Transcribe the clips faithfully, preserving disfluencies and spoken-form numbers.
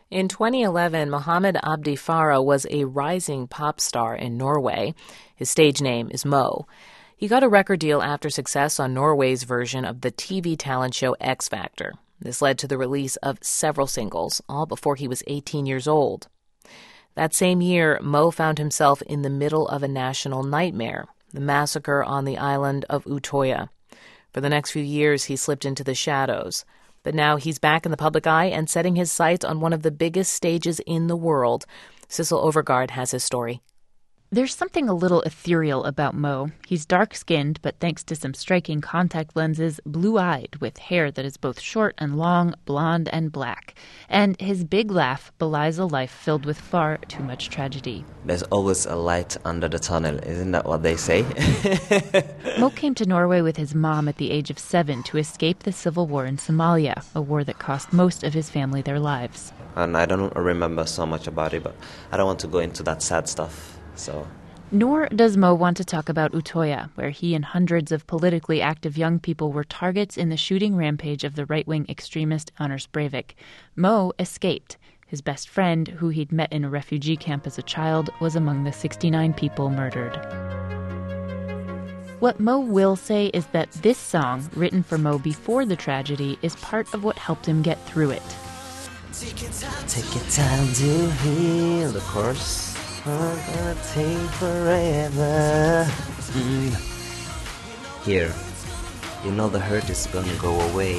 In twenty eleven, Mohammed Abdi Farah was a rising pop star in Norway. His stage name is Mo. He got a record deal after success on Norway's version of the T V talent show X Factor. This led to the release of several singles, all before he was eighteen years old. That same year, Mo found himself in the middle of a national nightmare, the massacre on the island of Utøya. For the next few years, he slipped into the shadows. But now he's back in the public eye and setting his sights on one of the biggest stages in the world. Sissel Overgaard has his story. There's something a little ethereal about Mo. He's dark-skinned, but thanks to some striking contact lenses, blue-eyed, with hair that is both short and long, blonde and black. And his big laugh belies a life filled with far too much tragedy. There's always a light under the tunnel, isn't that what they say? Mo came to Norway with his mom at the age of seven to escape the civil war in Somalia, a war that cost most of his family their lives. And I don't remember so much about it, but I don't want to go into that sad stuff. So. Nor does Mo want to talk about Utøya, where he and hundreds of politically active young people were targets in the shooting rampage of the right-wing extremist Anders Breivik. Mo escaped. His best friend, who he'd met in a refugee camp as a child, was among the sixty-nine people murdered. What Mo will say is that this song, written for Mo before the tragedy, is part of what helped him get through it. Take your time to heal, of course. Gonna take forever. Mm. Here, you know the hurt is gonna go away.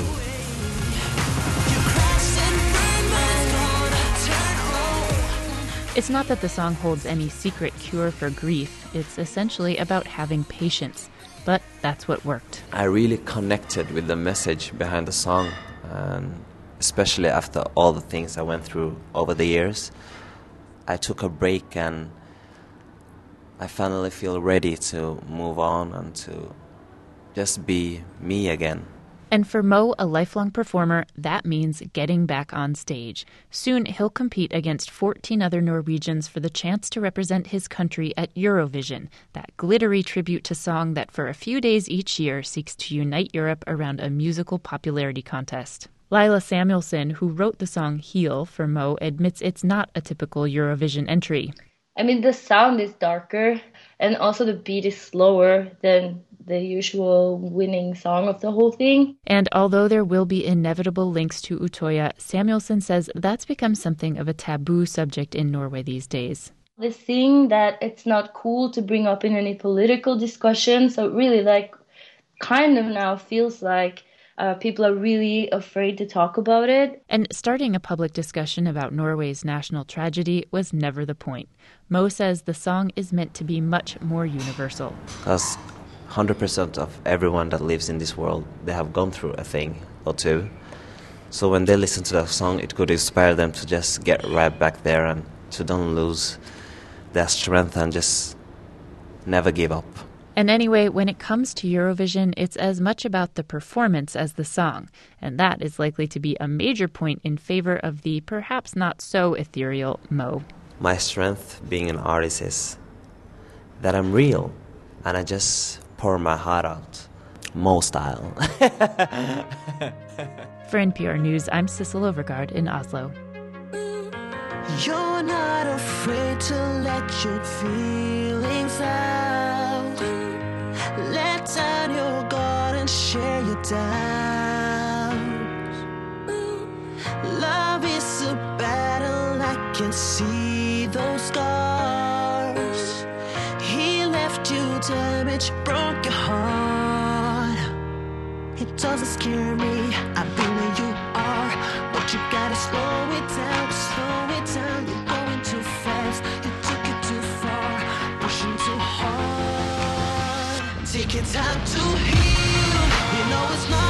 It's not that the song holds any secret cure for grief. It's essentially about having patience. But that's what worked. I really connected with the message behind the song, and especially after all the things I went through over the years. I took a break and I finally feel ready to move on and to just be me again. And for Mo, a lifelong performer, that means getting back on stage. Soon he'll compete against fourteen other Norwegians for the chance to represent his country at Eurovision, that glittery tribute to song that for a few days each year seeks to unite Europe around a musical popularity contest. Lila Samuelson, who wrote the song Heal for Mo, admits it's not a typical Eurovision entry. I mean, the sound is darker, and also the beat is slower than the usual winning song of the whole thing. And although there will be inevitable links to Utøya, Samuelson says that's become something of a taboo subject in Norway these days. The thing that it's not cool to bring up in any political discussion, so it really like kind of now feels like Uh, people are really afraid to talk about it. And starting a public discussion about Norway's national tragedy was never the point. Mo says the song is meant to be much more universal. Because one hundred percent of everyone that lives in this world, they have gone through a thing or two. So when they listen to that song, it could inspire them to just get right back there and to don't lose their strength and just never give up. And anyway, when it comes to Eurovision, it's as much about the performance as the song. And that is likely to be a major point in favor of the perhaps not so ethereal Mo. My strength being an artist is that I'm real and I just pour my heart out. Mo style. For N P R News, I'm Sissel Overgaard in Oslo. You're not afraid to let your feelings out. Let down your guard and share your doubts. Love is a battle, I can see those scars. He left you damaged, broke your heart. It doesn't scare me, I've been where you are. But you gotta slow it down, slow it down. You're going too fast, you took it too far, pushing too hard. Take your time to heal, you know it's not